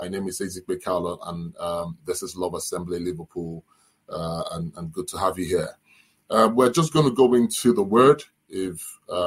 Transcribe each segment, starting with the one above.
My name is Ezekwe Kaula, and this is Love Assembly Liverpool, and good to have you here. We're just going to go into the Word if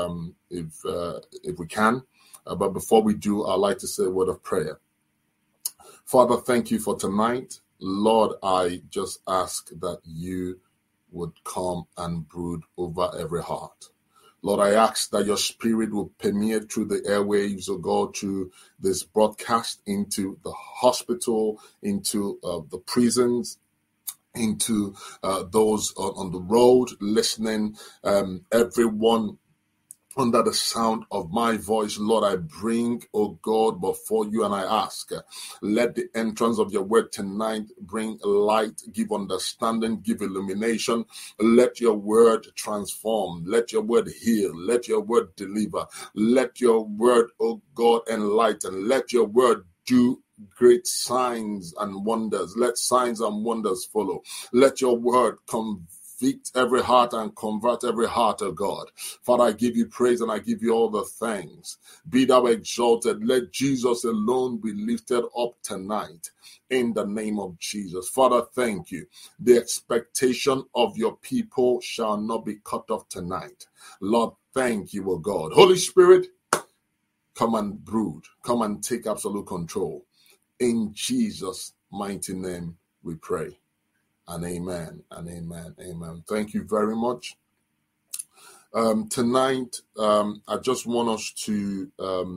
we can, but before we do, I'd like to say a word of prayer. Father, thank you for tonight. Lord, I just ask that you would come and brood over every heart. Lord, I ask that your spirit will permeate through the airwaves, or go through this broadcast into the hospital, into the prisons, into those on the road listening, everyone under the sound of my voice. Lord, I bring, oh God, before you, and I ask, let the entrance of your word tonight bring light, give understanding, give illumination. Let your word transform. Let your word heal. Let your word deliver. Let your word, oh God, enlighten. Let your word do great signs and wonders. Let signs and wonders follow. Let your word convict every heart and convert every heart, oh God. Father, I give you praise and I give you all the thanks. Be thou exalted. Let Jesus alone be lifted up tonight in the name of Jesus. Father, thank you. The expectation of your people shall not be cut off tonight. Lord, thank you, oh God. Holy Spirit, come and brood. Come and take absolute control. In Jesus' mighty name we pray. And amen, and amen, amen. Thank you very much. Tonight, I just want us to,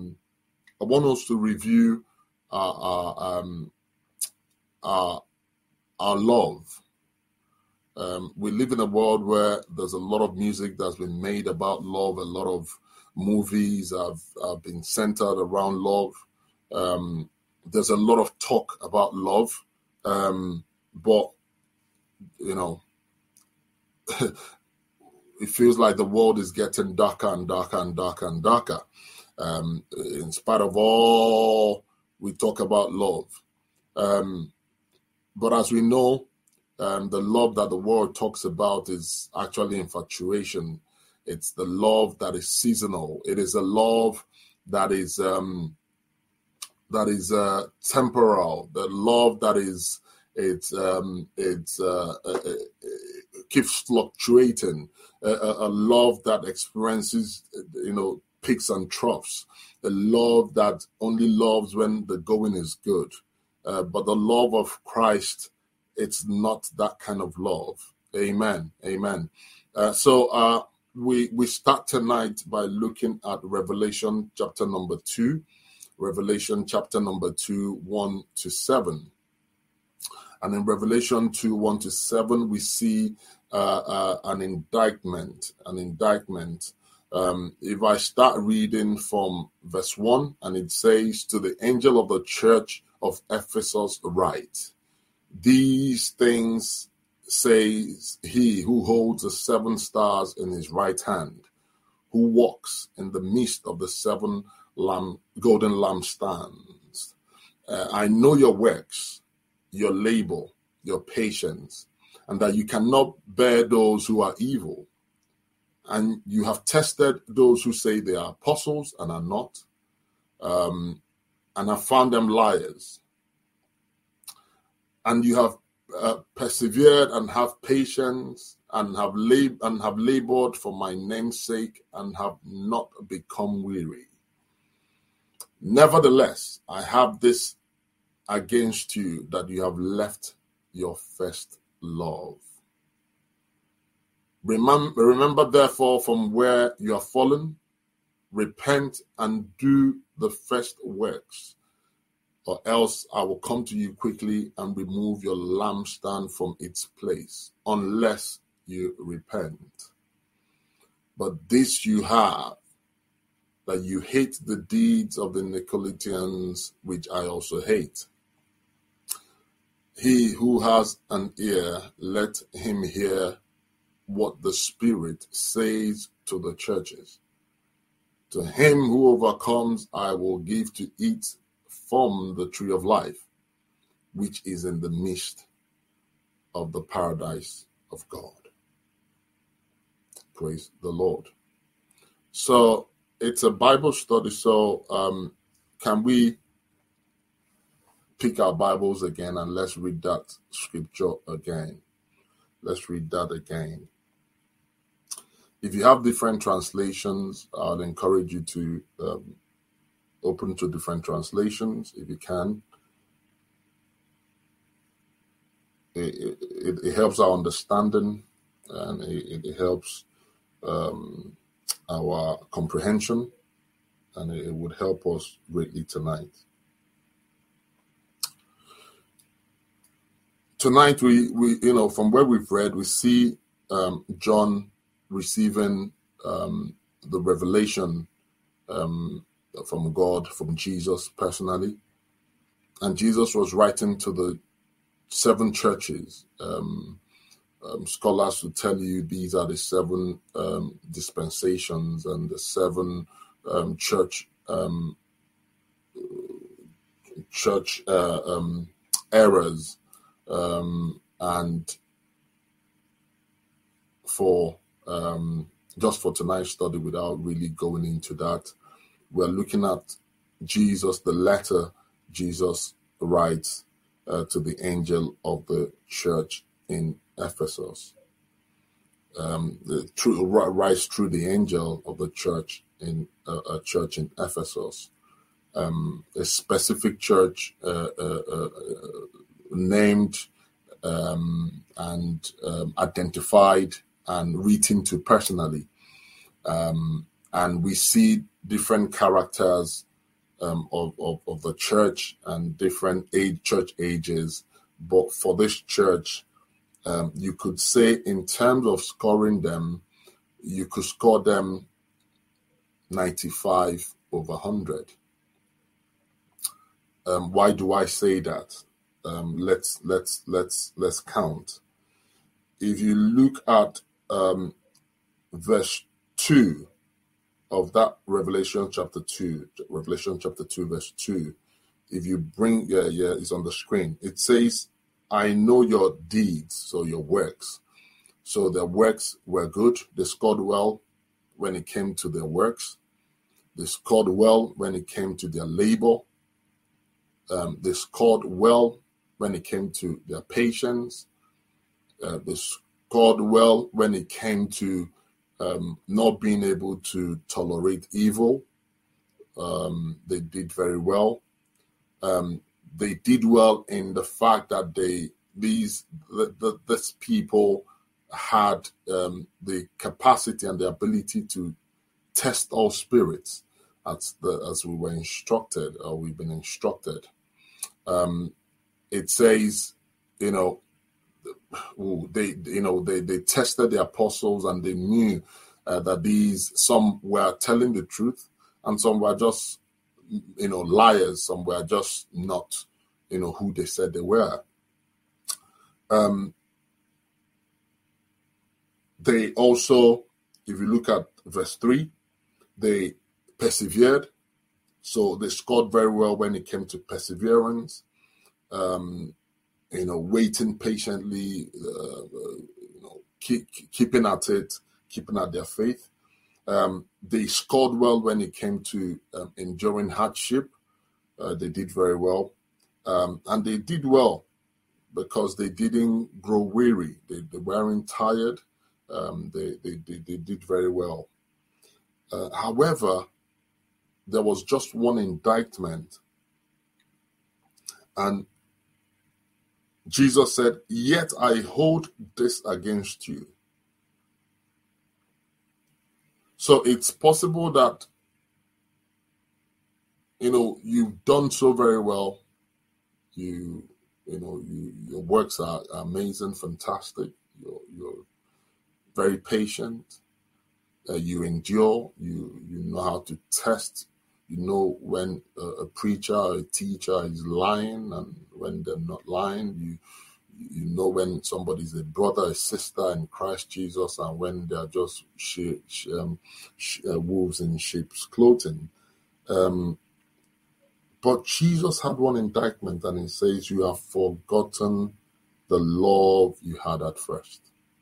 review our love. We live in a world where there's a lot of music that's been made about love. A lot of movies have been centered around love. There's a lot of talk about love, but you know, it feels like the world is getting darker and darker and darker and darker. In spite of all we talk about love. But as we know, the love that the world talks about is actually infatuation. It's the love that is seasonal. It is a love that is temporal. The love that is keeps fluctuating. A love that experiences, peaks and troughs. A love that only loves when the going is good. But the love of Christ, it's not that kind of love. Amen. Amen. So we start tonight by looking at Revelation chapter number 2. Revelation chapter number 2, 1 to 7. And in Revelation 2, 1 to 7, we see an indictment. If I start reading from verse 1, and it says, "To the angel of the church of Ephesus write, these things says he who holds the 7 stars in his right hand, who walks in the midst of the 7 golden lampstands. I know your works, your labor, your patience, and that you cannot bear those who are evil. And you have tested those who say they are apostles and are not, and have found them liars. And you have persevered and have patience and have labored for my name's sake and have not become weary. Nevertheless, I have this against you, that you have left your first love. Remember therefore from where you have fallen, repent and do the first works, or else I will come to you quickly and remove your lampstand from its place, unless you repent. But this you have, that you hate the deeds of the Nicolaitans, which I also hate. He who has an ear, let him hear what the Spirit says to the churches. To him who overcomes, I will give to eat from the tree of life, which is in the midst of the paradise of God." Praise the Lord. So it's a Bible study. So can we pick our Bibles again and let's read that scripture again. Let's read that again. If you have different translations, I'd encourage you to open to different translations if you can. It helps our understanding, and it helps our comprehension, and it would help us greatly tonight. Tonight, we from where we've read, we see John receiving the revelation from God, from Jesus personally, and Jesus was writing to the 7 churches. Scholars will tell you these are the 7 dispensations and the 7 church eras. And for just for tonight's study, without really going into that, we're looking at Jesus, the letter Jesus writes to the angel of the church in Ephesus. Writes through the angel of the church in a church in Ephesus, a specific church named and identified and written to personally, and we see different characters of the church and different church ages. But for this church, you could say in terms of scoring them, you could score them 95 over 100. Why do I say that? Let's count. If you look at verse 2 of that Revelation chapter 2, verse 2, if you bring, it's on the screen. It says, I know your deeds, so your works. So their works were good. They scored well when it came to their works. They scored well when it came to their labor. They scored well when it came to their patience. They scored well when it came to not being able to tolerate evil. They did very well. They did well in the fact that these people had the capacity and the ability to test all spirits, as we were instructed, or we've been instructed. It says, they tested the apostles, and they knew that some were telling the truth and some were just liars. Some were just not who they said they were. They also, if you look at verse 3, they persevered. So they scored very well when it came to perseverance, waiting patiently, keeping at it, keeping at their faith. They scored well when it came to enduring hardship. They did very well. And they did well because they didn't grow weary. They weren't tired. They did very well. However, there was just one indictment. And Jesus said, yet I hold this against you. So it's possible that, you've done so very well. Your works are amazing, fantastic. You're very patient. You endure. You know how to test. You know when a preacher or a teacher is lying and when they're not lying. You know when somebody's a brother, a sister in Christ Jesus, and when they're just wolves in sheep's clothing. But Jesus had one indictment, and he says, you have forgotten the love you had at first.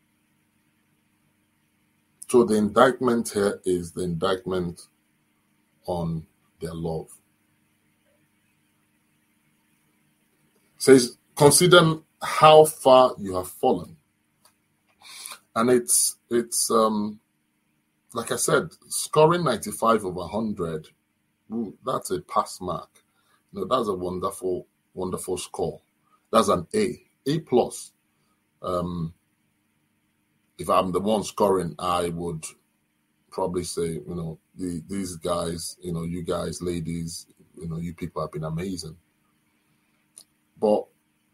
So the indictment here is the indictment on their love. says, consider how far you have fallen. And it's like I said, scoring 95 over 100, that's a pass mark. That's a wonderful, wonderful score. That's an A plus. If I'm the one scoring, I would probably say, these guys, you guys, ladies, you people have been amazing. But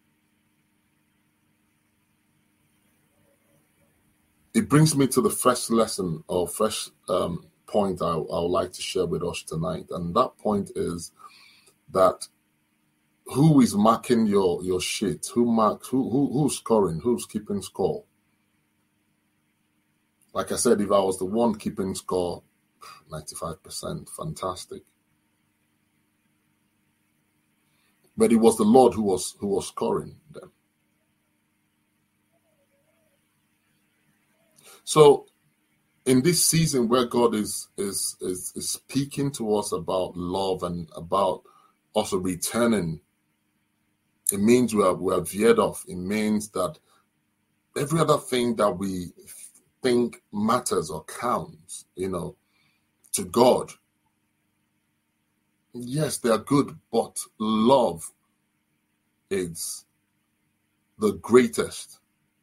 it brings me to the first lesson or first point I would like to share with us tonight. And that point is that who is marking your shit? Who's scoring? Who's keeping score? Like I said, if I was the one keeping score, 95%, fantastic. But it was the Lord who was scoring them. So, in this season where God is speaking to us about love and about also returning, it means we are veered off. It means that every other thing that we think matters or counts, to God. Yes, they are good, but love is the greatest.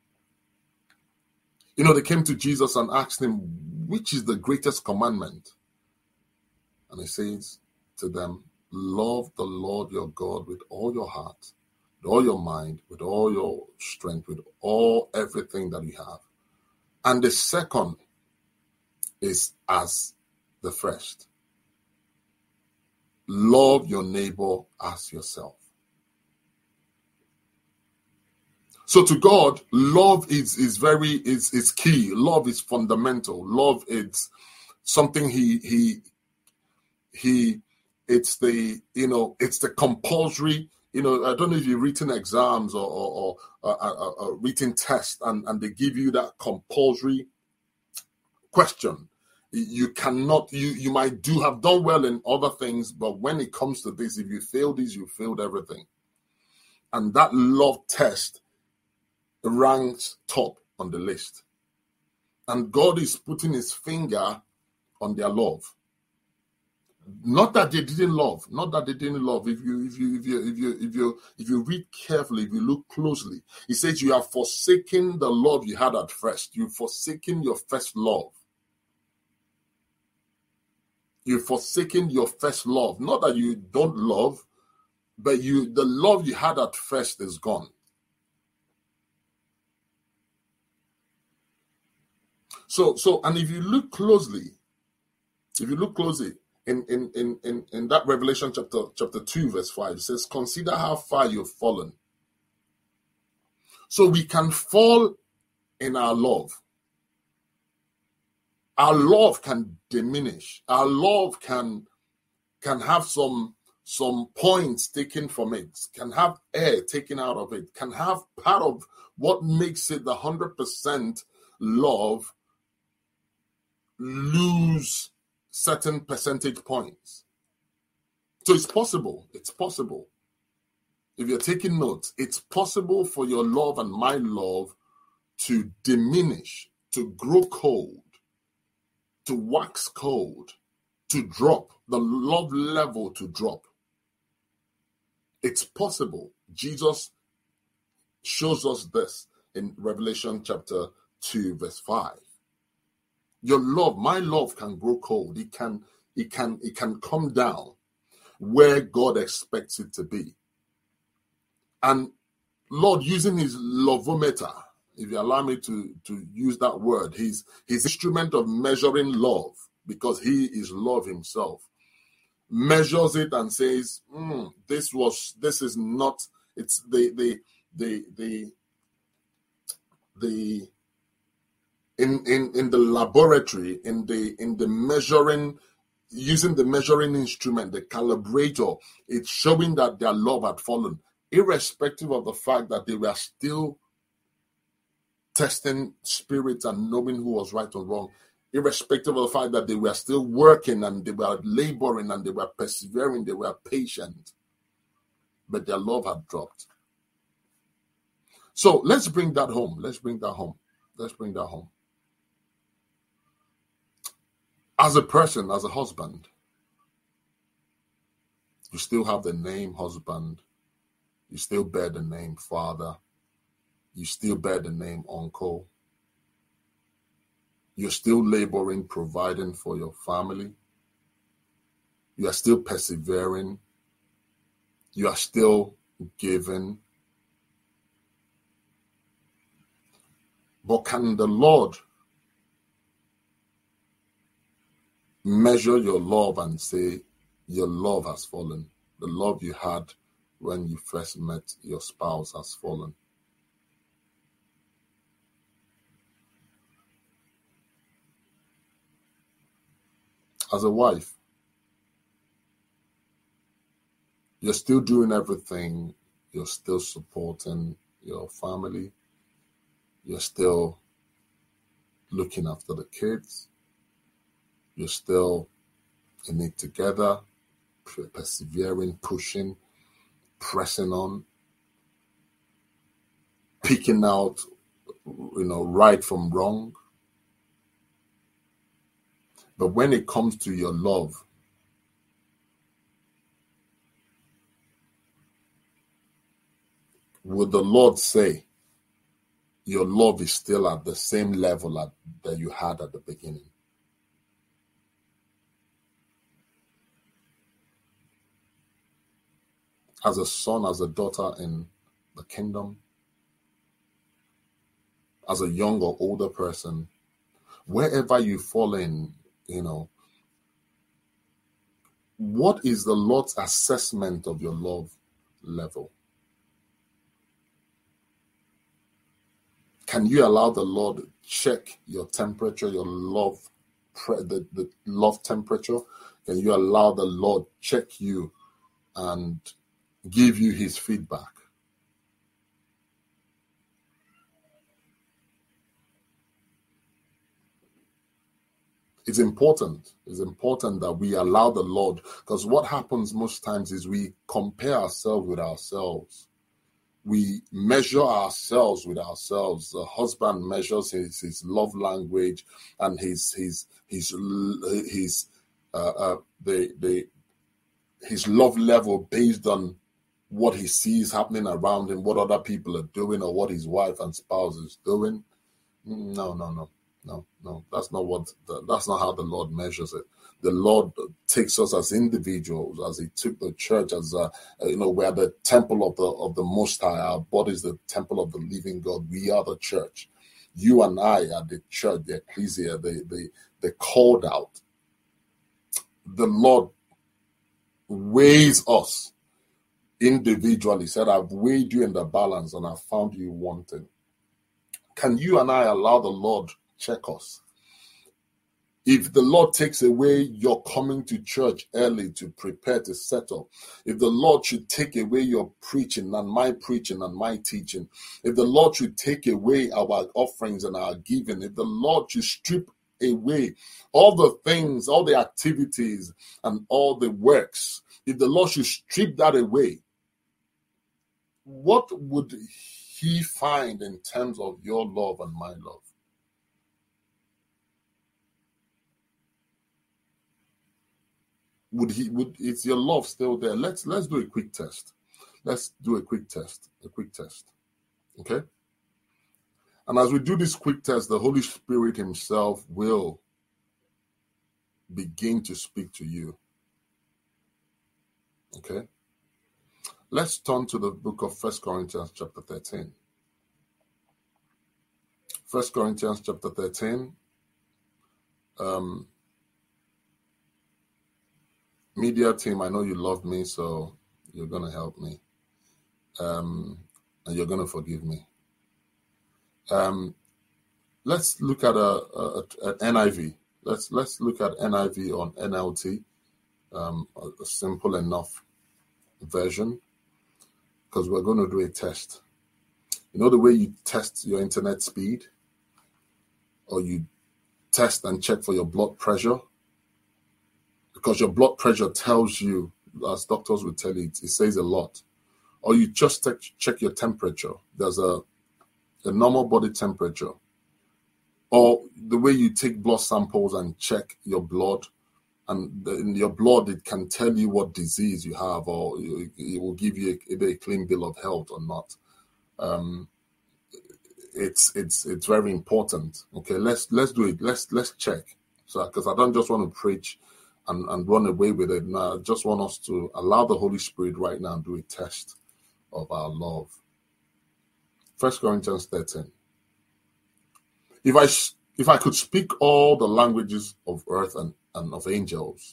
They came to Jesus and asked him, which is the greatest commandment? And he says to them, love the Lord your God with all your heart, with all your mind, with all your strength, with everything that you have. And the second is as the first. Love your neighbor as yourself. So to God, love is key. Love is fundamental. Love is something it's the compulsory. I don't know if you've written exams or written tests and they give you that compulsory question. You cannot, you might have done well in other things, but when it comes to this, if you fail this, you failed everything. And that love test ranks top on the list. And God is putting his finger on their love. Not that they didn't love. If you read carefully, if you look closely, he says you have forsaken the love you had at first. You've forsaken your first love. You've forsaken your first love. Not that you don't love, but the love you had at first is gone. So, and if you look closely, in that Revelation chapter 2, verse 5, it says, consider how far you've fallen. So we can fall in our love. Our love can diminish. Our love can have some points taken from it, can have air taken out of it, can have part of what makes it the 100% love lose certain percentage points. So it's possible. If you're taking notes, it's possible for your love and my love to diminish, to grow cold, to wax cold, to drop, the love level to drop. It's possible. Jesus shows us this in Revelation chapter 2, verse 5. Your love, my love, can grow cold. It can come down where God expects it to be. And Lord, using his lovometer, if you allow me to use that word, his instrument of measuring love, because he is love himself, measures it and says, this is not, it's the in the laboratory, in the measuring, using the measuring instrument, the calibrator, it's showing that their love had fallen, irrespective of the fact that they were still testing spirits and knowing who was right or wrong, irrespective of the fact that they were still working and they were laboring and they were persevering, they were patient, but their love had dropped. So let's bring that home. Let's bring that home. Let's bring that home. As a person, as a husband, you still have the name husband. You still bear the name father. You still bear the name uncle. You're still laboring, providing for your family. You are still persevering. You are still giving. But can the Lord measure your love and say, your love has fallen? The love you had when you first met your spouse has fallen. As a wife, you're still doing everything. You're still supporting your family. You're still looking after the kids. You're still in it together, persevering, pushing, pressing on, picking out, right from wrong. But when it comes to your love, would the Lord say your love is still at the same level that you had at the beginning? As a son, as a daughter in the kingdom, as a young or older person, wherever you fall in, what is the Lord's assessment of your love level? Can you allow the Lord check your temperature, your love, the love temperature? Can you allow the Lord check you and give you his feedback? It's important. It's important that we allow the Lord, because what happens most times is we compare ourselves with ourselves. We measure ourselves with ourselves. The husband measures his love language and his love level based on what he sees happening around him, what other people are doing, or what his wife and spouse is doing. No. That's not how the Lord measures it. The Lord takes us as individuals, as he took the church, as we are the temple of the Most High. Our body is the temple of the living God. We are the church. You and I are the church, the ecclesia, the called out. The Lord weighs us individually. Said, I've weighed you in the balance and I've found you wanting. Can you and I allow the Lord check us? If the Lord takes away your coming to church early to prepare to settle, if the Lord should take away your preaching and my teaching, if the Lord should take away our offerings and our giving, if the Lord should strip away all the things, all the activities and all the works, if the Lord should strip that away, what would he find in terms of your love and my love? Is your love still there? Let's do a quick test. Let's do a quick test. Okay? And as we do this quick test, the Holy Spirit himself will begin to speak to you. Okay? Let's turn to the book of 1 Corinthians chapter 13. 1 Corinthians chapter 13. Media team, I know you love me, so you're going to help me. And you're going to forgive me. Let's look at an NIV. Let's look at NIV on NLT, a simple enough version, because we're going to do a test. You know the way you test your internet speed, or you test and check for your blood pressure, because your blood pressure tells you, as doctors will tell you, it says a lot. Or you just check your temperature. There's a a normal body temperature, or the way you take blood samples and check your blood, and in your blood, it can tell you what disease you have, or it will give you either a clean bill of health or not. It's very important. Okay, let's do it. Let's check. So, because I don't just want to preach and run away with it. No, I just want us to allow the Holy Spirit right now and do a test of our love. 1 Corinthians 13. If I could speak all the languages of earth and of angels,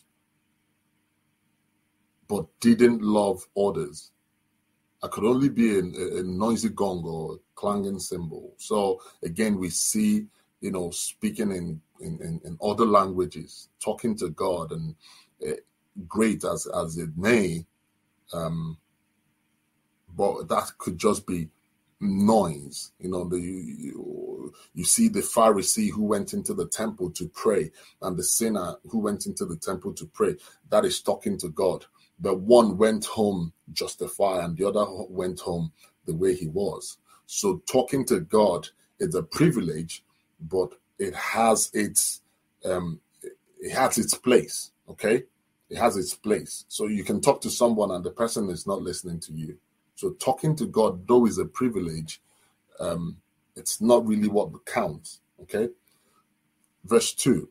but didn't love others, I could only be a noisy gong or a clanging cymbal. So again, we see, speaking in other languages, talking to God, and great as it may, but that could just be noise. You see the Pharisee who went into the temple to pray, and the sinner who went into the temple to pray. That is talking to God. But one went home justified, and the other went home the way he was. So talking to God is a privilege, but it has its place. Okay, it has its place. So you can talk to someone and the person is not listening to you. So talking to God, though, is a privilege, it's not really what counts. Okay, verse 2.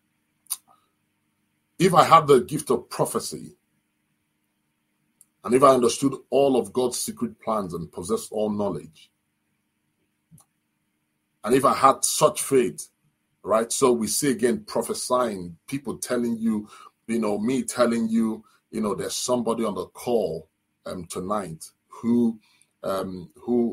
If I had the gift of prophecy, and if I understood all of God's secret plans and possessed all knowledge, and if I had such faith, right? So we see again prophesying, people telling you, me telling you, there's somebody on the call tonight who and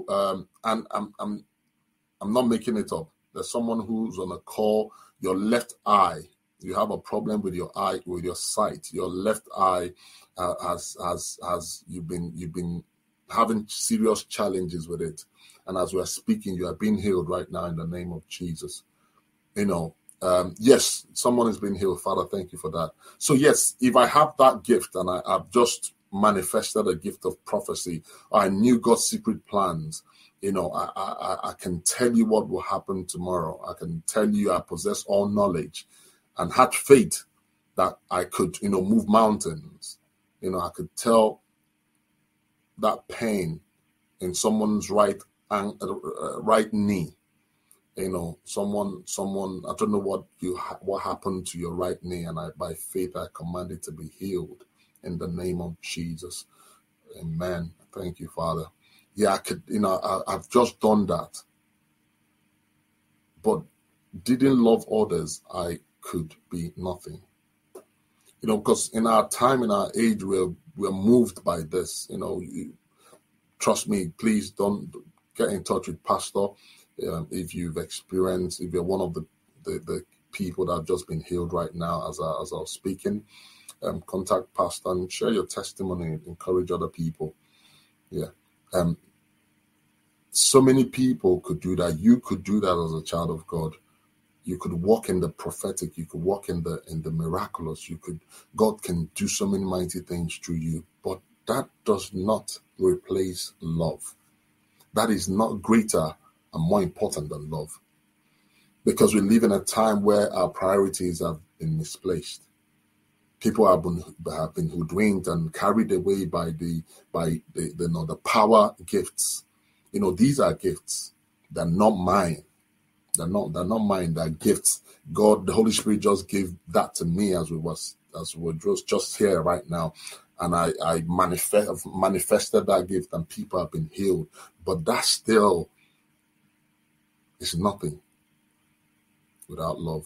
I'm not making it up. There's someone who's on a call. Your left eye, you have a problem with your eye, with your sight. Your left eye has you've been having serious challenges with it, and as we are speaking, you are being healed right now in the name of Jesus. Yes, someone has been healed. Father, thank you for that. So yes, if I have that gift and I've just manifested a gift of prophecy, I knew God's secret plans, I can tell you what will happen tomorrow. I can tell you I possess all knowledge and had faith that I could, move mountains. I could tell that pain in someone's right knee. Someone, I don't know what happened to your right knee, and by faith I command it to be healed in the name of Jesus. Amen. Thank you, Father. Yeah, I could, I've just done that, but didn't love others, I could be nothing. Because in our time, in our age, we're moved by this. Trust me, please don't get in touch with Pastor. If you're one of the people that have just been healed right now as I was speaking, contact Pastor and share your testimony, encourage other people. Yeah. So many people could do that. You could do that as a child of God. You could walk in the prophetic. You could walk in the miraculous. God can do so many mighty things through you. But that does not replace love. That is not greater and more important than love. Because we live in a time where our priorities have been misplaced. People have been hoodwinked and carried away by the power gifts. These are gifts. They're not mine. They're not mine. They're gifts. God, the Holy Spirit just gave that to me as we were just here right now. And I manifested that gift, and people have been healed. But that still is nothing without love.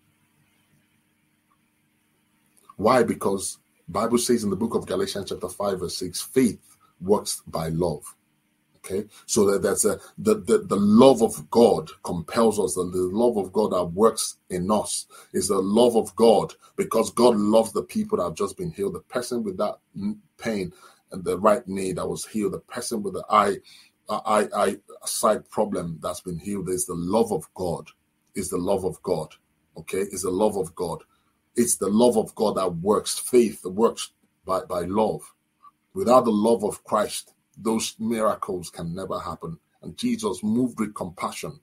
Why? Because the Bible says in the book of Galatians chapter 5 verse 6, faith works by love. Okay, so that's the love of God compels us. The love of God that works in us is the love of God, because God loves the people that have just been healed. The person with that pain and the right knee that was healed, the person with the eye sight problem that's been healed, is the love of God. Is the love of God. Okay, is the love of God. It's the love of God that works. Faith works by love. Without the love of Christ, those miracles can never happen. And Jesus moved with compassion.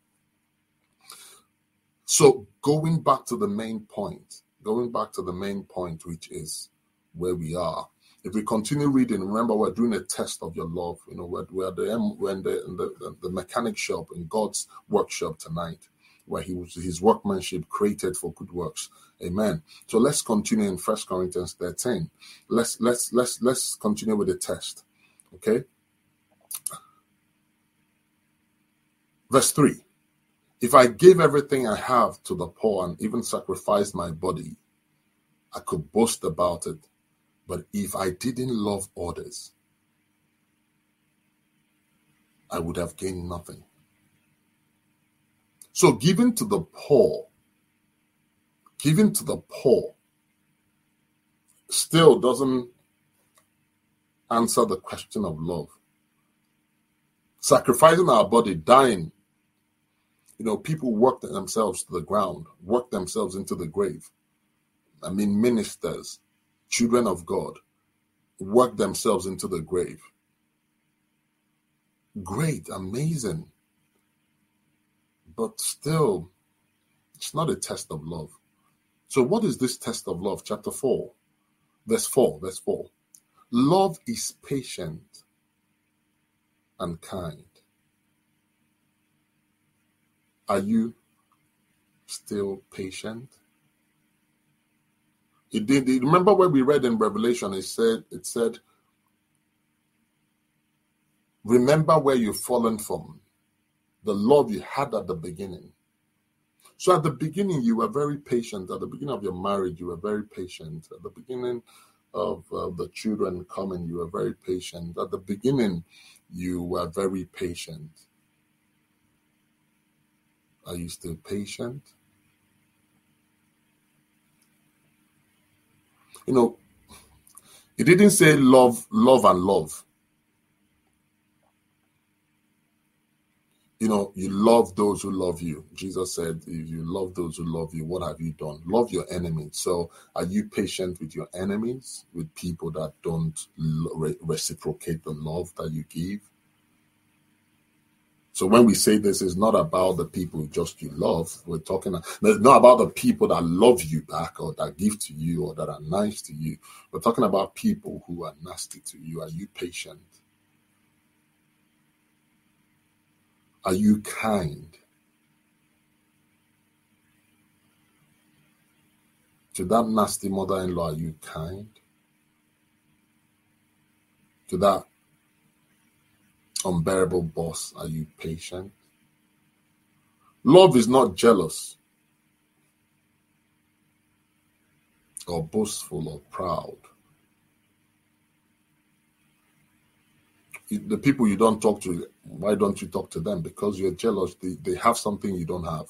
So going back to the main point, which is where we are. If we continue reading, remember we're doing a test of your love. We're in the mechanic shop, in God's workshop tonight, where his workmanship created for good works. Amen. So let's continue in 1 Corinthians 13. Let's continue with the test. Okay. Verse 3. If I gave everything I have to the poor and even sacrificed my body, I could boast about it. But if I didn't love others, I would have gained nothing. So giving to the poor still doesn't answer the question of love. Sacrificing our body, dying, people work themselves to the ground, work themselves into the grave. I mean, ministers, children of God, work themselves into the grave. Great, amazing. But still, it's not a test of love. So what is this test of love? Chapter 4, verse 4. Love is patient and kind. Are you still patient? Remember when we read in Revelation, it said, remember where you've fallen from, the love you had at the beginning. So at the beginning, you were very patient. At the beginning of your marriage, you were very patient. At the beginning of the children coming, you were very patient. At the beginning, you were very patient. Are you still patient? It didn't say love, and love. You love those who love you. Jesus said, if you love those who love you, what have you done? Love your enemies. So are you patient with your enemies, with people that don't reciprocate the love that you give? So when we say this, is not about the people just you love. We're talking, it's not about the people that love you back or that give to you or that are nice to you. We're talking about people who are nasty to you. Are you patient? Are you kind? To that nasty mother-in-law, are you kind? To that unbearable boss, are you patient? Love is not jealous or boastful or proud. The people you don't talk to, why don't you talk to them? Because you're jealous. They have something you don't have.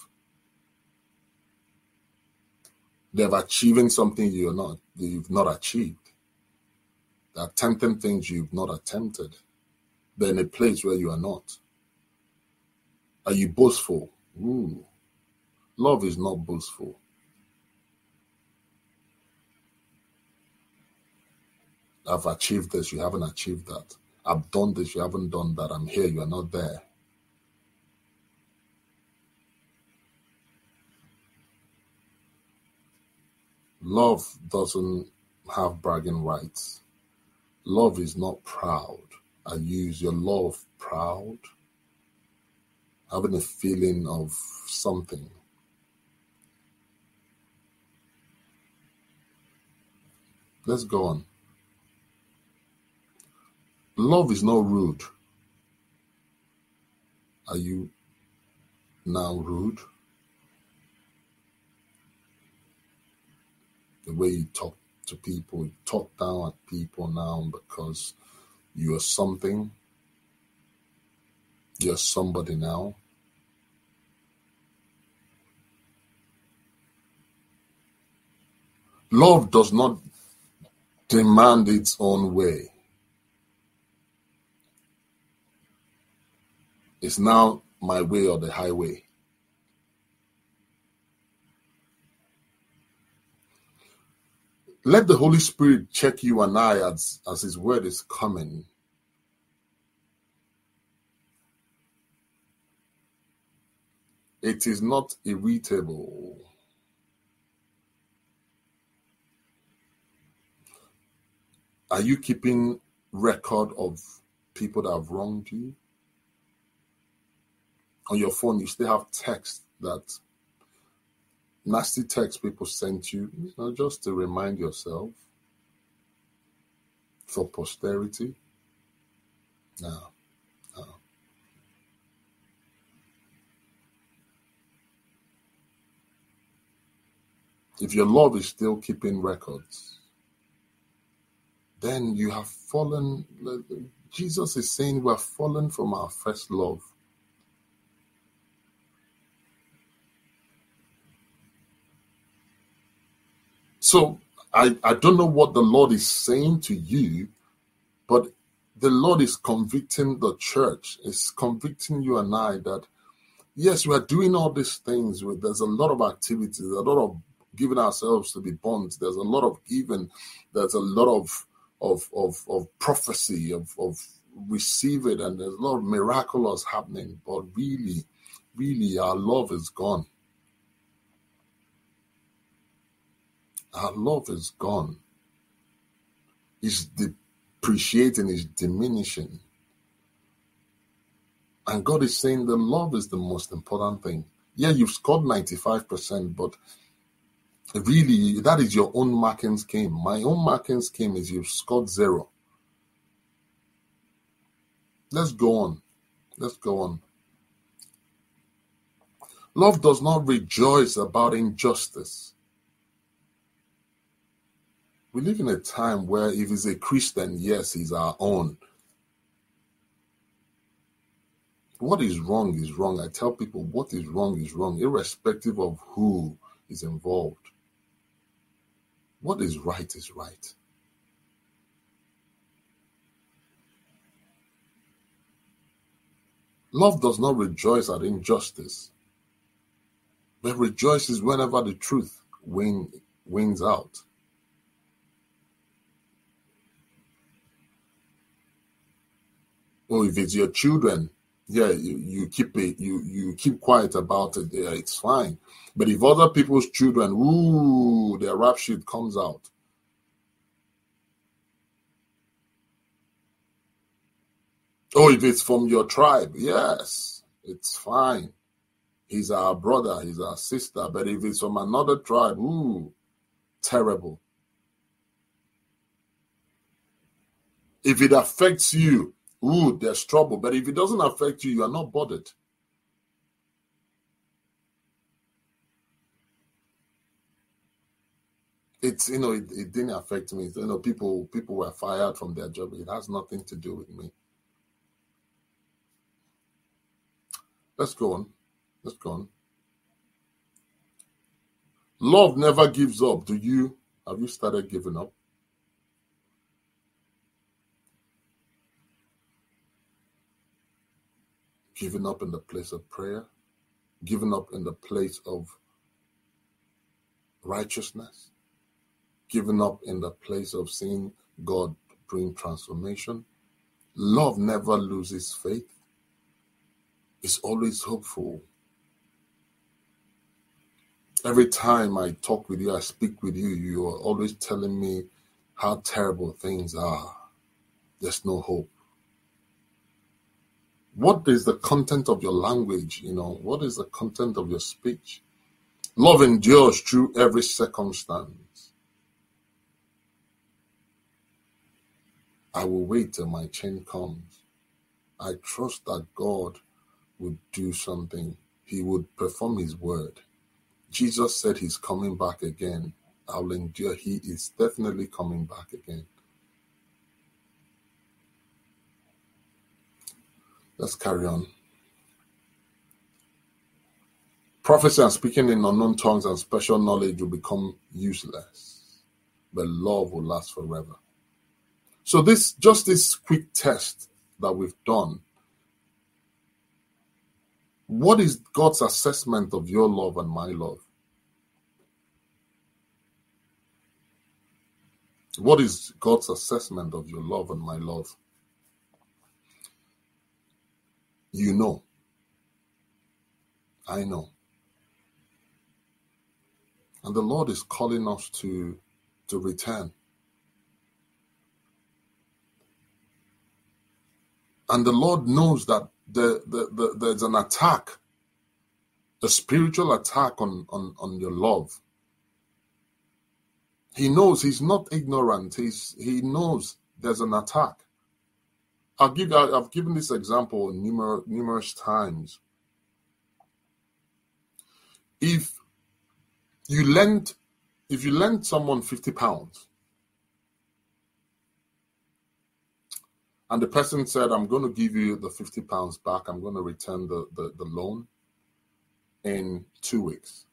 They're achieving something you've not achieved. They're attempting things you've not attempted. They're in a place where you are not. Are you boastful? Ooh. Love is not boastful. I've achieved this, you haven't achieved that. I've done this, you haven't done that. I'm here, you are not there. Love doesn't have bragging rights. Love is not proud. Is your love proud? Having a feeling of something. Let's go on. Love is not rude. Are you now rude? The way you talk to people, you talk down at people now because you are something. You're somebody now. Love does not demand its own way. It's now my way or the highway. Let the Holy Spirit check you and I as His word is coming. It is not irritable. Are you keeping record of people that have wronged you? On your phone, you still have text that nasty text people sent you, just to remind yourself for posterity. No. If your love is still keeping records, then you have fallen. Jesus is saying we have fallen from our first love. So I don't know what the Lord is saying to you, but the Lord is convicting the church. It's convicting you and I that, yes, we are doing all these things. There's a lot of activities, a lot of giving ourselves to be born. There's a lot of giving. There's a lot of prophecy, of receiving, and there's a lot of miracles happening. But really, our love is gone. Our love is gone. It's depreciating, it's diminishing. And God is saying the love is the most important thing. Yeah, you've scored 95%, but really, that is your own marking scheme. My own marking scheme is you've scored 0. Let's go on. Love does not rejoice about injustice. We live in a time where if he's a Christian, yes, he's our own. What is wrong is wrong. I tell people what is wrong, irrespective of who is involved. What is right is right. Love does not rejoice at injustice, but rejoices whenever the truth wins out. Or if it's your children, yeah, you keep it, you keep quiet about it. Yeah, it's fine. But if other people's children, their rap sheet comes out. Oh, if it's from your tribe, yes, it's fine. He's our brother, he's our sister. But if it's from another tribe, terrible. If it affects you, there's trouble. But if it doesn't affect you, you are not bothered. It's, it didn't affect me. People were fired from their job. It has nothing to do with me. Let's go on. Love never gives up. Have you started giving up? Giving up in the place of prayer, giving up in the place of righteousness, giving up in the place of seeing God bring transformation. Love never loses faith. It's always hopeful. Every time I talk with you, I speak with you, you are always telling me how terrible things are. There's no hope. What is the content of your language? What is the content of your speech? Love endures through every circumstance. I will wait till my change comes. I trust that God would do something. He would perform his word. Jesus said he's coming back again. I'll endure. He is definitely coming back again. Let's carry on. Prophecy and speaking in unknown tongues and special knowledge will become useless, but love will last forever. So this quick test that we've done, what is God's assessment of your love and my love? What is God's assessment of your love and my love? I know. And the Lord is calling us to return. And the Lord knows that there's an attack, a spiritual attack on your love. He knows. He's not ignorant. He knows there's an attack. I've given this example numerous times. If you lend someone £50, and the person said, I'm going to give you the £50 back, I'm going to return the loan in 2 weeks.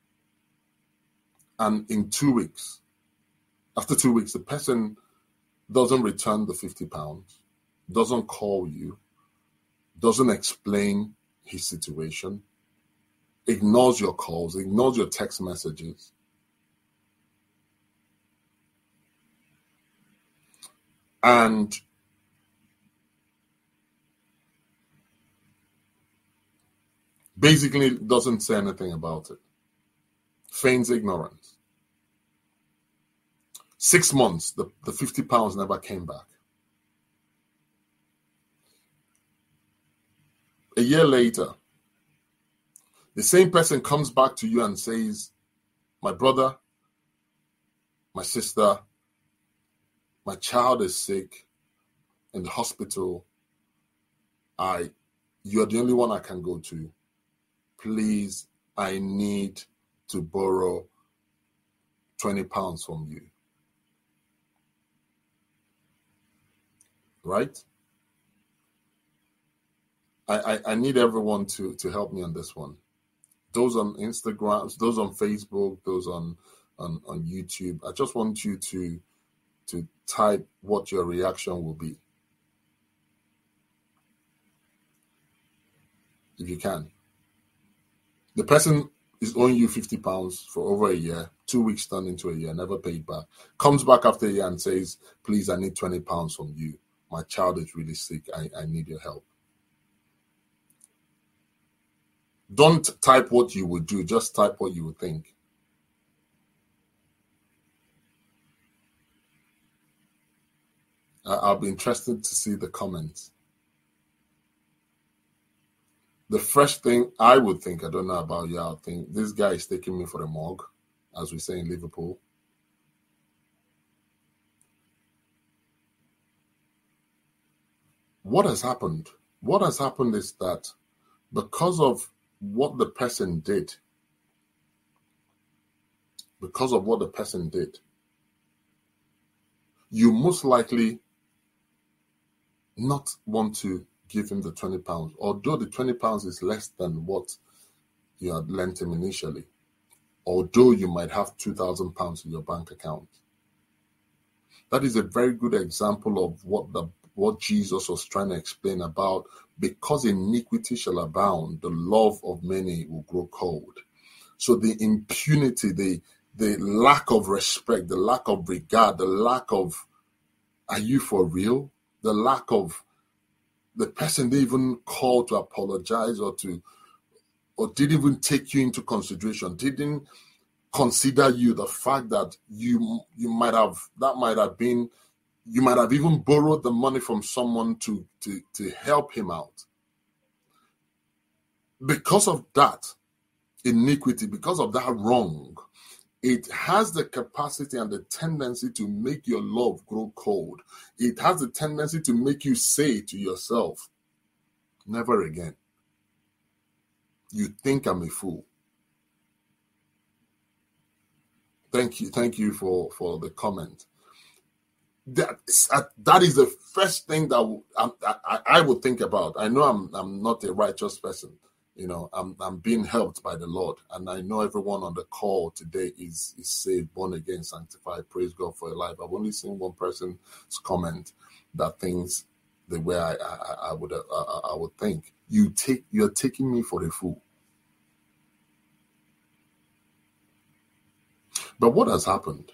And in 2 weeks, after 2 weeks, the person doesn't return the £50, doesn't call you, doesn't explain his situation, ignores your calls, ignores your text messages. And basically doesn't say anything about it. Feigns ignorance. 6 months, the £50 never came back. A year later, the same person comes back to you and says, my brother, my sister, my child is sick in the hospital. You're the only one I can go to. Please, I need to borrow £20 from you. Right? I need everyone to help me on this one. Those on Instagram, those on Facebook, those on YouTube. I just want you to type what your reaction will be. If you can. The person is owing you £50 for over a year, 2 weeks turned into a year, never paid back. Comes back after a year and says, please, I need £20 from you. My child is really sick. I need your help. Don't type what you would do. Just type what you would think. I'll be interested to see the comments. The first thing I would think, I don't know about you, I think this guy is taking me for a mug, as we say in Liverpool. What has happened? What has happened is that because of what the person did, you most likely not want to give him the £20, although the £20 is less than what you had lent him initially, although you might have £2,000 in your bank account. That is a very good example of what Jesus was trying to explain about, because iniquity shall abound, the love of many will grow cold. So the impunity, the lack of respect, the lack of regard, the lack of, are you for real? The lack of, the person didn't even call to apologize or didn't even take you into consideration, didn't consider you, the fact that you might have even borrowed the money from someone to help him out. Because of that iniquity, because of that wrong, it has the capacity and the tendency to make your love grow cold. It has the tendency to make you say to yourself, never again. You think I'm a fool. Thank you for the comment. That is the first thing that I would think about. I know I'm not a righteous person. You know, I'm being helped by the Lord, and I know everyone on the call today is saved, born again, sanctified. Praise God for your life. I've only seen one person's comment that thinks the way I would think. You're taking me for a fool. But what has happened?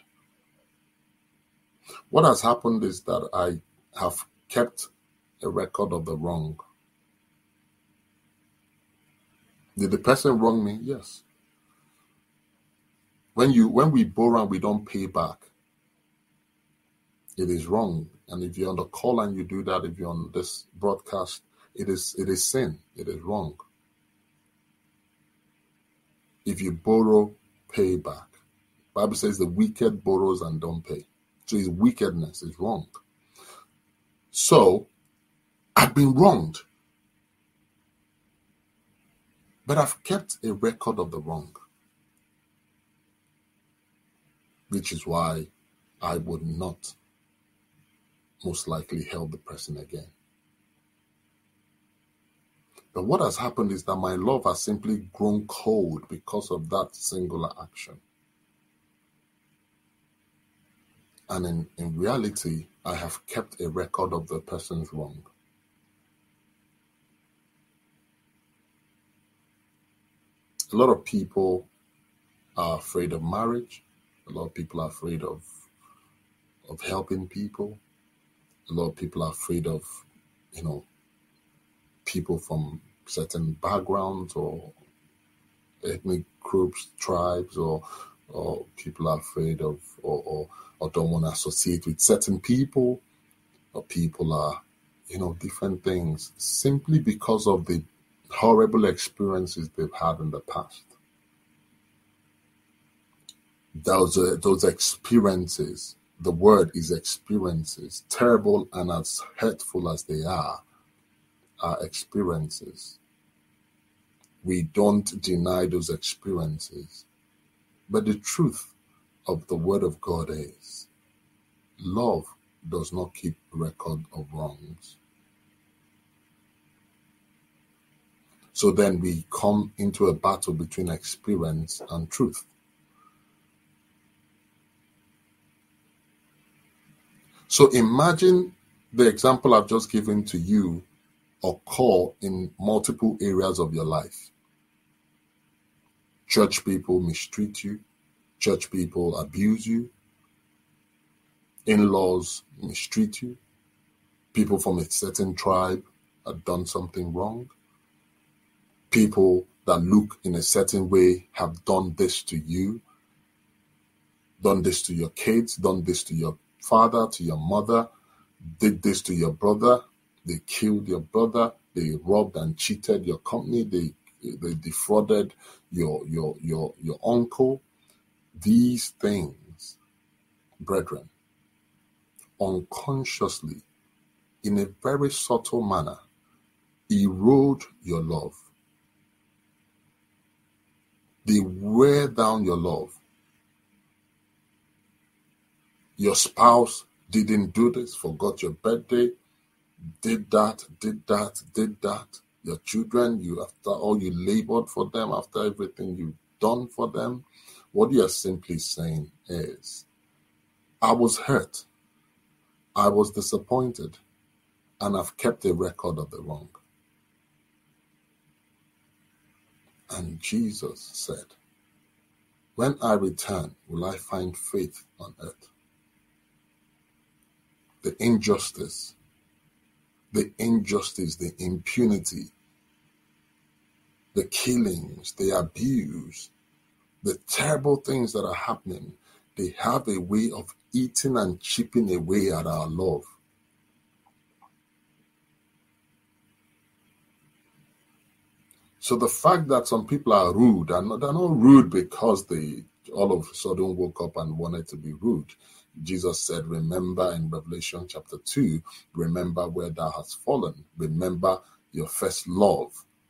What has happened is that I have kept a record of the wrong. Did the person wrong me? Yes. When we borrow and we don't pay back, it is wrong. And if you're on the call and you do that, if you're on this broadcast, it is sin. It is wrong. If you borrow, pay back. Bible says the wicked borrows and don't pay. So his wickedness is wrong. So I've been wronged. But I've kept a record of the wrong. Which is why I would not most likely help the person again. But what has happened is that my love has simply grown cold because of that singular action. And in reality, I have kept a record of the person's wrong. A lot of people are afraid of marriage. A lot of people are afraid of helping people. A lot of people are afraid of, people from certain backgrounds or ethnic groups, tribes, or people are afraid of or don't want to associate with certain people, or people are, different things simply because of the horrible experiences they've had in the past. Those experiences, the word is experiences, terrible and as hurtful as they are experiences. We don't deny those experiences. But the truth of the word of God is, love does not keep record of wrongs. So then we come into a battle between experience and truth. So imagine the example I've just given to you occur in multiple areas of your life. Church people mistreat you. Church people abuse you. In-laws mistreat you. People from a certain tribe have done something wrong. People that look in a certain way have done this to you, done this to your kids, done this to your father, to your mother, did this to your brother. They killed your brother. They robbed and cheated your company. They defrauded your uncle. These things, brethren, unconsciously, in a very subtle manner, erode your love. They wear down your love. Your spouse didn't do this, forgot your birthday, did that. Your children, after all you labored for them, after everything you've done for them, what you are simply saying is, I was hurt, I was disappointed, and I've kept a record of the wrong. And Jesus said, when I return, will I find faith on earth? The injustice, the impunity, the killings, the abuse, the terrible things that are happening, they have a way of eating and chipping away at our love. So the fact that some people are rude, they're not rude because they all of a sudden woke up and wanted to be rude. Jesus said, remember in Revelation chapter 2, remember where thou hast fallen. Remember your first love.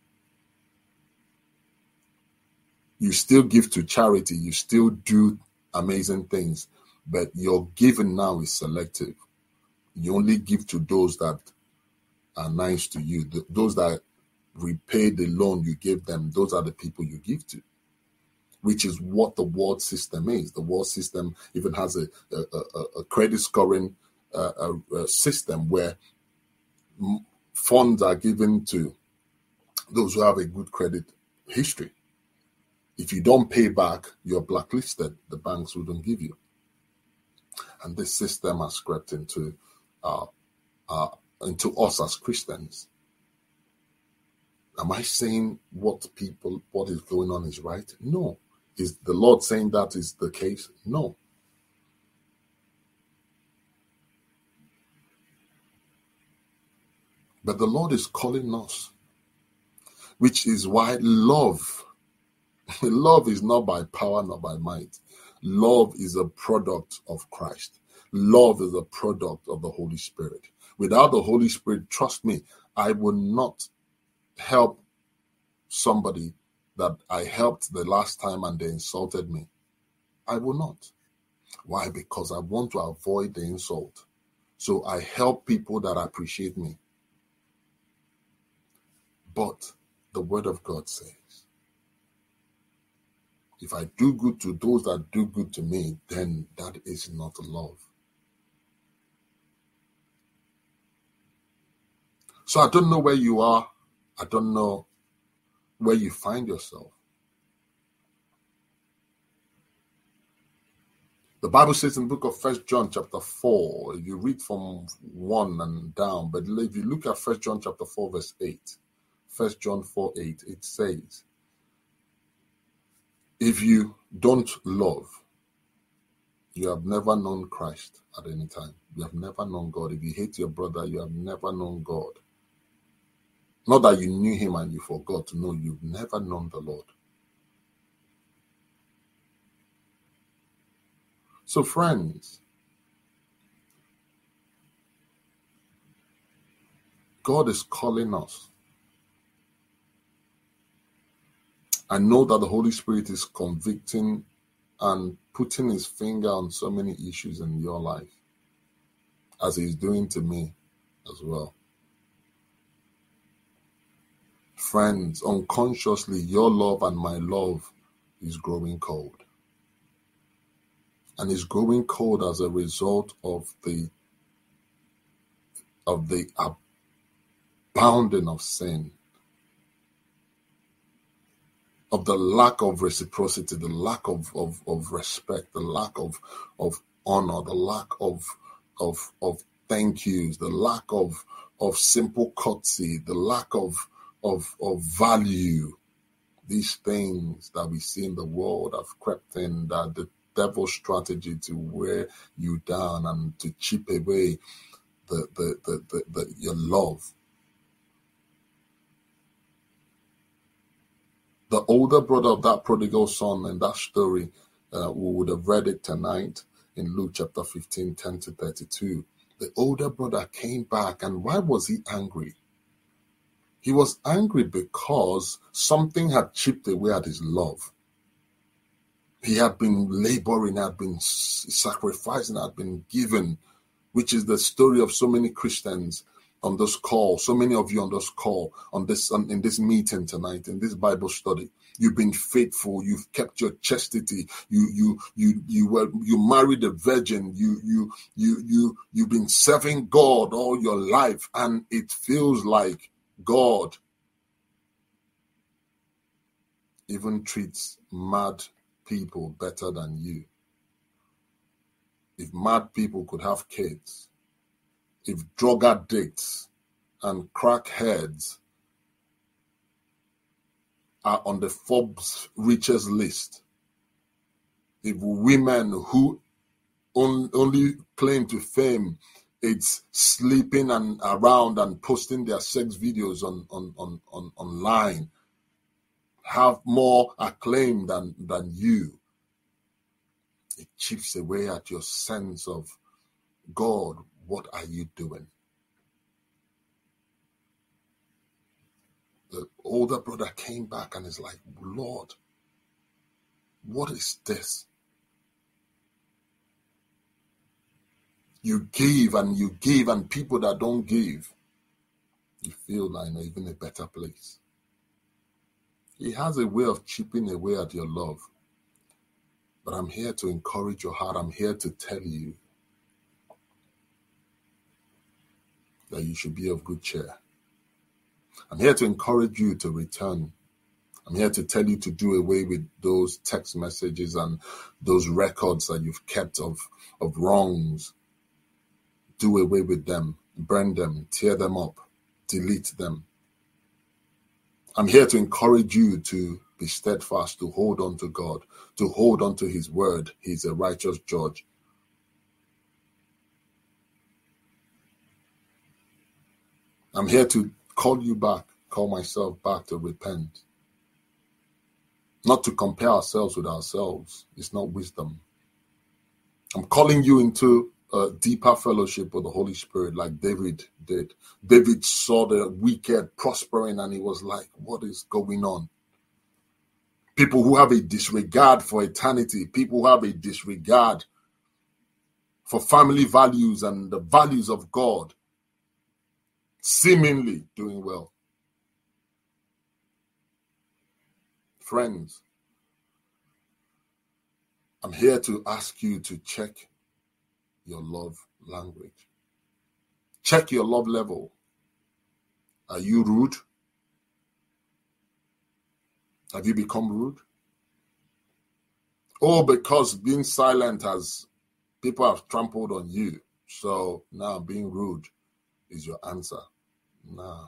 You still give to charity. You still do amazing things. But your giving now is selective. You only give to those that are nice to you. Those that repay the loan you give them, those are the people you give to. Which is what the world system is. The world system even has a credit scoring system where funds are given to those who have a good credit history. If you don't pay back, you're blacklisted. The banks wouldn't give you. And this system has crept into us as Christians. Am I saying what is going on is right? No. Is the Lord saying that is the case? No. But the Lord is calling us, which is why love is not by power nor by might. Love is a product of Christ. Love is a product of the Holy Spirit. Without the Holy Spirit, trust me, I will not help somebody that I helped the last time and they insulted me. I will not. Why? Because I want to avoid the insult. So I help people that appreciate me. But the Word of God says, if I do good to those that do good to me, then that is not love. So I don't know where you are. I don't know where you find yourself. The Bible says in the book of 1 John chapter 4, you read from 1 and down, but if you look at 1 John chapter 4 verse 8, 1 John 4:8, it says, if you don't love, you have never known Christ at any time. You have never known God. If you hate your brother, you have never known God. Not that you knew him and you forgot. No, you've never known the Lord. So friends, God is calling us. I know that the Holy Spirit is convicting and putting his finger on so many issues in your life, as he's doing to me as well. Friends, unconsciously, your love and my love is growing cold. And it's growing cold as a result of the abounding of sin, of the lack of reciprocity, the lack of respect, the lack of honor, the lack of thank yous, the lack of simple courtesy, the lack of value. These things that we see in the world have crept in, that the devil's strategy to wear you down and to chip away your love. The older brother of that prodigal son in that story, we would have read it tonight in Luke chapter 15, 10 to 32. The older brother came back, and why was he angry? He was angry because something had chipped away at his love. He had been laboring, had been sacrificing, had been given, which is the story of so many Christians on this call, so many of you on this call, in this meeting tonight, in this Bible study. You've been faithful. You've kept your chastity. You married a virgin. You've been serving God all your life, and it feels like God even treats mad people better than you. If mad people could have kids, if drug addicts and crackheads are on the Forbes richest list, if women who only claim to fame it's sleeping and around and posting their sex videos on online have more acclaim than you, it chips away at your sense of God. What are you doing? The older brother came back and is like, Lord, what is this? You give and people that don't give, you feel like even a better place. He has a way of chipping away at your love. But I'm here to encourage your heart. I'm here to tell you that you should be of good cheer. I'm here to encourage you to return. I'm here to tell you to do away with those text messages and those records that you've kept of wrongs. Do away with them, burn them, tear them up, delete them. I'm here to encourage you to be steadfast, to hold on to God, to hold on to his word. He's a righteous judge. I'm here to call you back, call myself back to repent. Not to compare ourselves with ourselves. It's not wisdom. I'm calling you into a deeper fellowship with the Holy Spirit like David did. David saw the wicked prospering and he was like, what is going on? People who have a disregard for eternity, people who have a disregard for family values and the values of God, seemingly doing well. Friends, I'm here to ask you to check your love language. Check your love level. Are you rude? Have you become rude? Or because being silent has, people have trampled on you, so now being rude is your answer? No.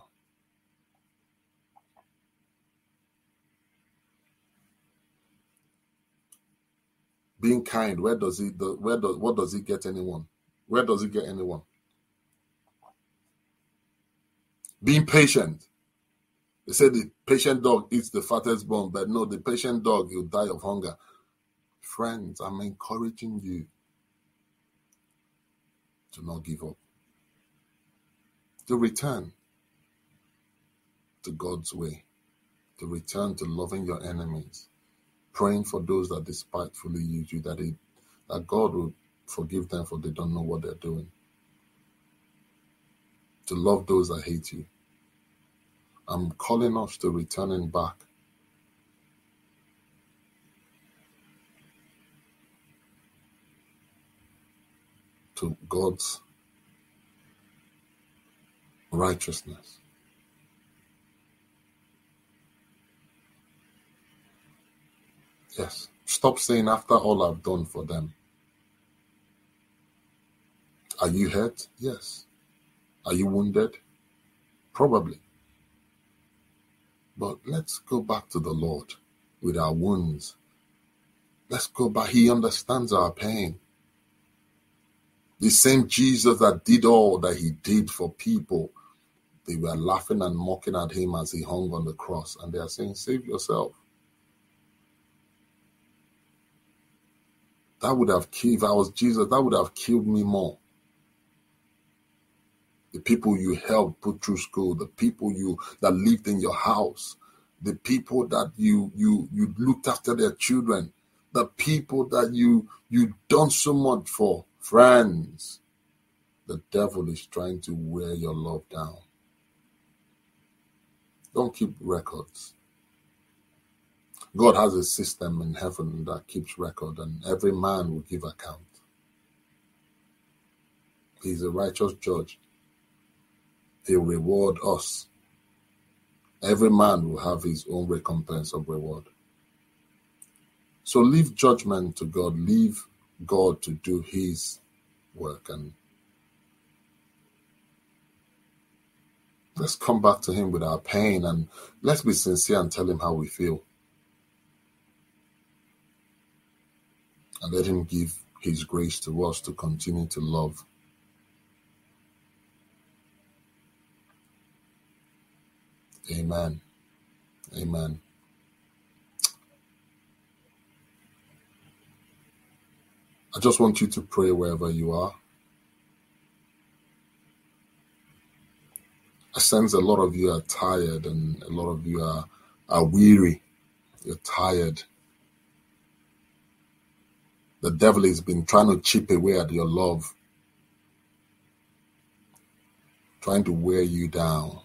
Being kind, what does it get anyone? Where does it get anyone? Being patient. They say the patient dog eats the fattest bone, but no, the patient dog will die of hunger. Friends, I'm encouraging you to not give up. To return to God's way. To return to loving your enemies. Praying for those that despitefully use you, that God will forgive them for they don't know what they're doing. To love those that hate you. I'm calling us to returning back to God's righteousness. Yes. Stop saying after all I've done for them. Are you hurt? Yes. Are you wounded? Probably. But let's go back to the Lord with our wounds. Let's go back. He understands our pain. The same Jesus that did all that he did for people, they were laughing and mocking at him as he hung on the cross. And they are saying, save yourself. That would have killed, if I was Jesus, that would have killed me more. The people you helped put through school, the people that lived in your house, the people that you looked after their children, the people that you done so much for. Friends, the devil is trying to wear your love down. Don't keep records. God has a system in heaven that keeps record, and every man will give account. He's a righteous judge. He'll reward us. Every man will have his own recompense of reward. So leave judgment to God. Leave God to do his work. And let's come back to him with our pain, and let's be sincere and tell him how we feel. And let him give his grace to us to continue to love. Amen. Amen. I just want you to pray wherever you are. I sense a lot of you are tired and a lot of you are weary. You're tired. The devil has been trying to chip away at your love, trying to wear you down.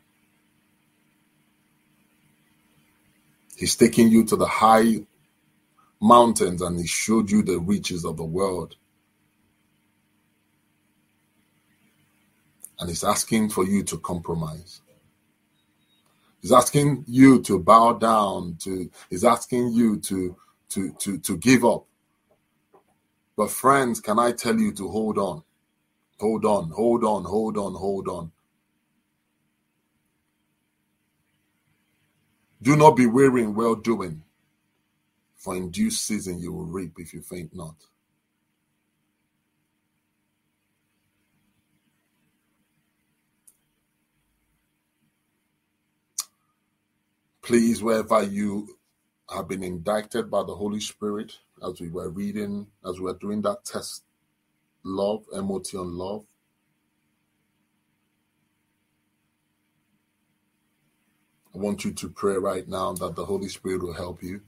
He's taking you to the high mountains and he showed you the riches of the world. And he's asking for you to compromise. He's asking you to bow down. He's asking you to give up. But friends, can I tell you to hold on? Hold on, hold on, hold on, hold on. Do not be weary in well-doing, for in due season you will reap if you faint not. Please, wherever you have been indicted by the Holy Spirit, as we were reading, as we were doing that test, love, MOT on love, I want you to pray right now that the Holy Spirit will help you.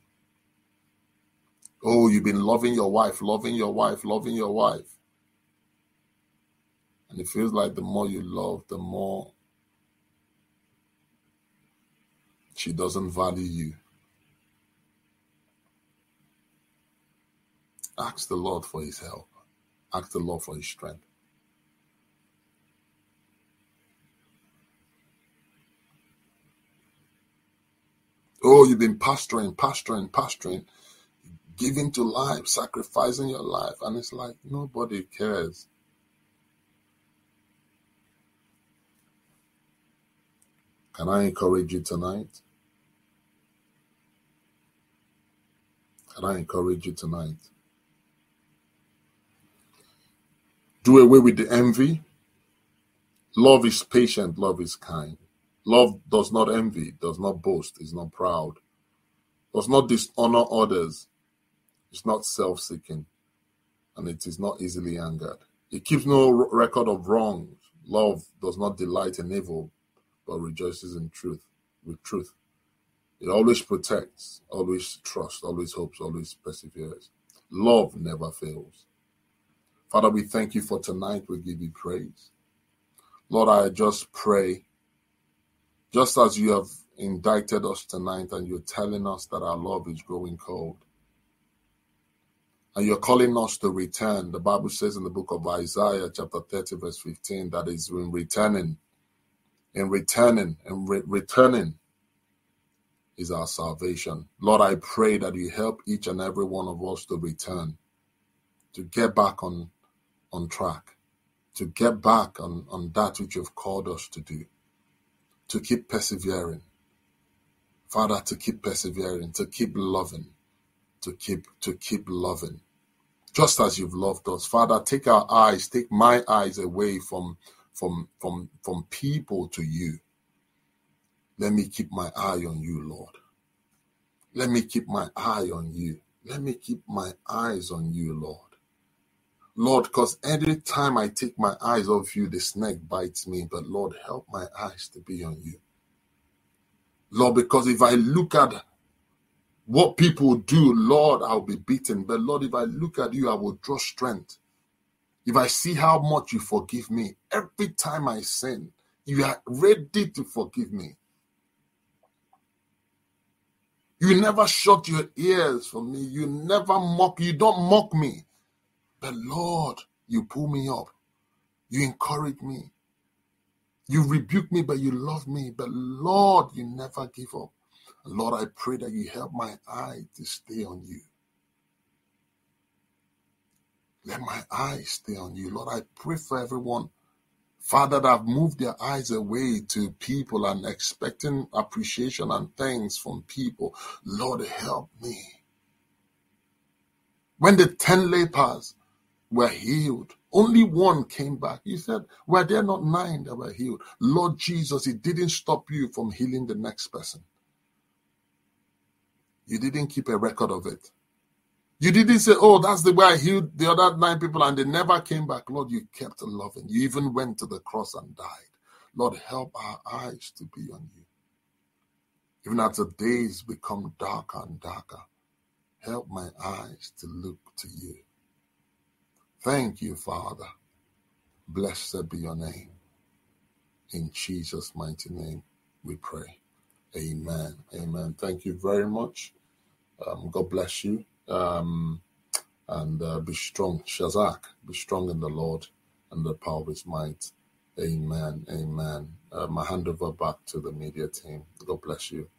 Oh, you've been loving your wife. And it feels like the more you love, the more she doesn't value you. Ask the Lord for his help. Ask the Lord for his strength. Oh, you've been pastoring, giving to life, sacrificing your life. And it's like nobody cares. Can I encourage you tonight? Do away with the envy. Love is patient. Love is kind. Love does not envy, does not boast, is not proud, does not dishonor others, is not self-seeking, and it is not easily angered. It keeps no record of wrongs. Love does not delight in evil, but rejoices in truth. With truth, it always protects, always trusts, always hopes, always perseveres. Love never fails. Father, we thank you for tonight. We give you praise. Lord, I just pray, just as you have indicted us tonight and you're telling us that our love is growing cold, and you're calling us to return. The Bible says in the book of Isaiah, chapter 30, verse 15, that is in returning is our salvation. Lord, I pray that you help each and every one of us to return, to get back on track, to get back on that which you've called us to do, to keep persevering. Father, to keep persevering, to keep loving, to keep loving. Just as you've loved us. Father, take my eyes away from people to you. Let me keep my eye on you, Lord. Let me keep my eye on you. Let me keep my eyes on you, Lord. Lord, because every time I take my eyes off you, the snake bites me. But Lord, help my eyes to be on you. Lord, because if I look at what people do, Lord, I'll be beaten. But Lord, if I look at you, I will draw strength. If I see how much you forgive me, every time I sin, you are ready to forgive me. You never shut your ears from me. You never mock. You don't mock me. But Lord, you pull me up. You encourage me. You rebuke me, but you love me. But Lord, you never give up. Lord, I pray that you help my eye to stay on you. Let my eyes stay on you. Lord, I pray for everyone, Father, that have moved their eyes away to people and expecting appreciation and thanks from people. Lord, help me. When the 10 lepers were healed, only one came back. You said, were there not 9 that were healed? Lord Jesus, it didn't stop you from healing the next person. You didn't keep a record of it. You didn't say, oh, that's the way I healed the other 9 people and they never came back. Lord, you kept loving. You even went to the cross and died. Lord, help our eyes to be on you. Even as the days become darker and darker, help my eyes to look to you. Thank you, Father. Blessed be your name. In Jesus' mighty name we pray. Amen. Amen. Thank you very much. God bless you. And be strong. Shazak, be strong in the Lord and the power of his might. Amen. Amen. I hand over back to the media team. God bless you.